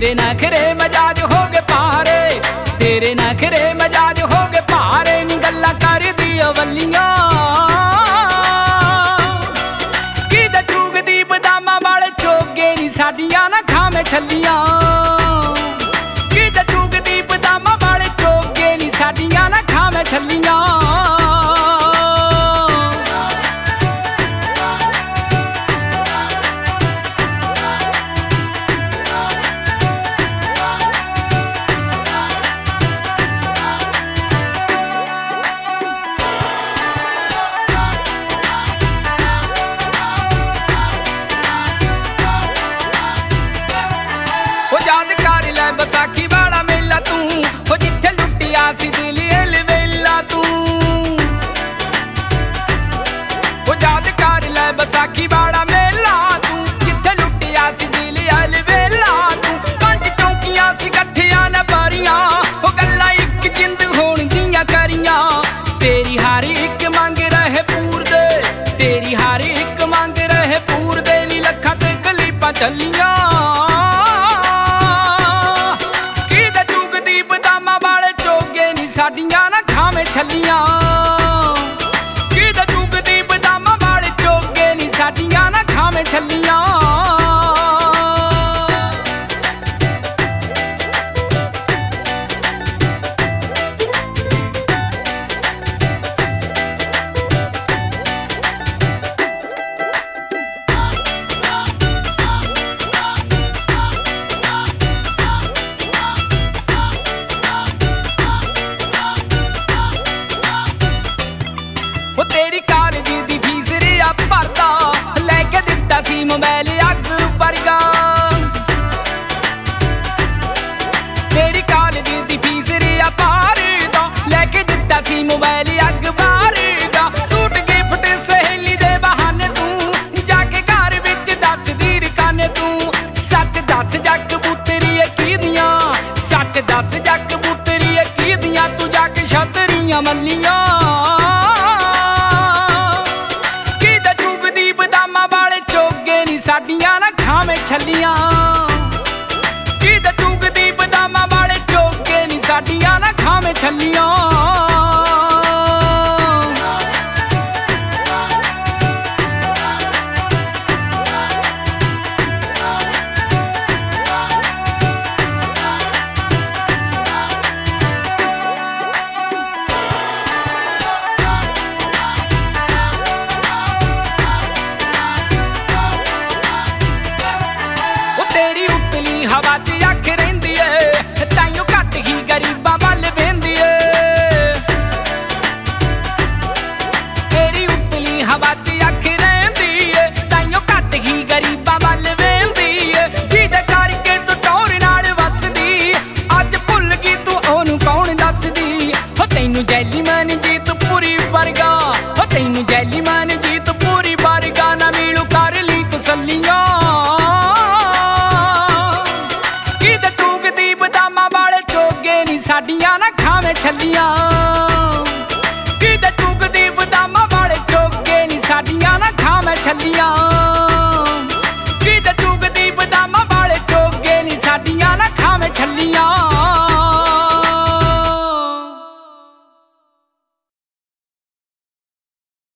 तेरे नखरे मजाज हो गए भारे, तेरे नखरे मजाज हो गए भारे नी गल्लां करदी अवलियां की चूगदी बदामां वाले चोगे नी साडियां ना खावे छल्लियां की चूगदी बदामां वाले चोगे नी साडियां ना खावे छल्लियां। याद कर लै बैसाखी वाला मेला तू हो जिथे लुटिया सी दिल अलवेला तू, हो याद कर लै बैसाखी वाला मेला तू जिथे लुटिया सी दिल अलवेला तू। पंज चौकियां सी कट्ठियां न बारियां हो गल्लां इक जिंद होण दियां करियां, तेरी हर एक मंग रहे पूर दे, तेरी हर एक मंग रहे पूर दे नी लखां ते कलीपां चलियां साडियां ना खावे छल्लियां की चूगदी बदामां वाले चोगे नी साडियां ना खावे छल्लियां। तेरी कॉलेज दी फीस रिया भरदा लैके दिता सी मोबाइल अग वर्गा, तेरी कॉलेज दी फीस रिया भरदा लैके दिता सी मोबाइल अग वर्गा। सूट गिफ्ट सहेली दे बहाने तू जाके घर विच दस दी रकाने तू, सच दस जग पुत्तरी की दियां, सच दस जग पुत्तरी की दियां तू जाके छतरियां मल्लियां साडियां ना खावे छल्लियां की चूगदी बदामां वाले चोगे नी साडियां ना खावे छल्लियां। तेरी उतली हवा च अख रहिंदी ऐ ताइयों घट ही गरीबां वल वेंदी ऐ, तेरी उतली हवा च अख रहिंदी ऐ ताइयों घट ही गरीबां वल वेंदी ऐ। जिहदे करके तू टौर नाल वसदी अज भुल गई तू ओनू कौन दसदी, हो तैनू जैली मन जीत पूरी वर्गा, हो तैनू जैली मन जीत पूरी वर्गा ना मिलू कर ली तसल्लियां साडियां ना खावे छल्लियां